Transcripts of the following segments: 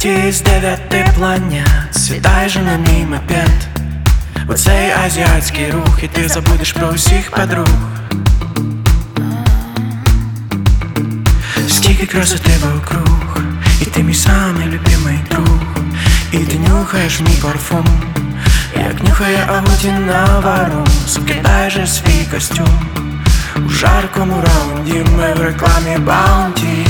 ліфті з 9 планет. Сідай же на мій мопед, в оцей азіатський рух, і ти забудеш про усіх подруг. Скільки красоти вокруг, і ти мій самий любимий друг. І ти нюхаєш мій парфум, як нюхає Ауді Навару. Скидай же свій костюм, у жаркому раунді ми в рекламі Баунті.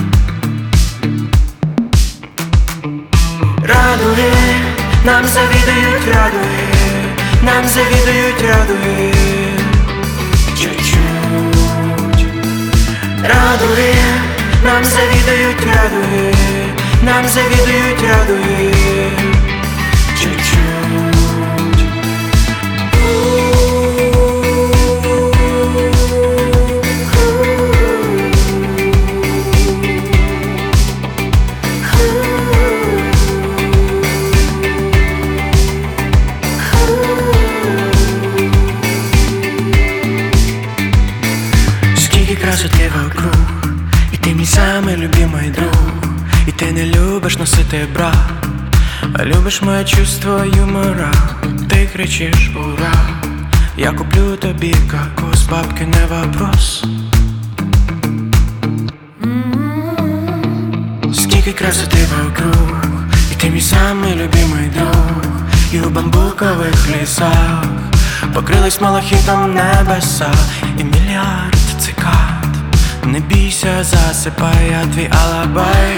Радуги, нам завідують радуги, нам завідують радуги. Чуть-чуть. Радуги, нам завідують радуги, нам завідують радуги. Чуть-чуть. Красоти вокруг, і ти мій самий любимий друг. І ти не любиш носити бра, а любиш моє чувство юмора. Ти кричиш ура, я куплю тобі кокос, бабки не вопрос. Скільки красоти вокруг, і ти мій самий любимий друг. І у бамбукових лісах покрились малахітом небеса. І мільярд цикад. Не бійся, засипай, я твій алабай.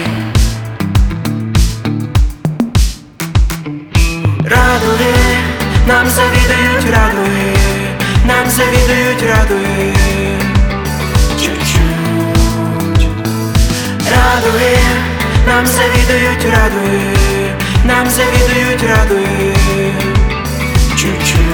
Радуги, нам завідують радуги, нам завідують радуги. Чуть-чуть. Радуги, нам завідують радуги, нам завідують радуги. Чуть-чуть.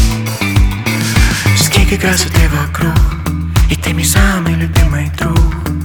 Скільки красоти вокруг, і ти мій самий любимий друг.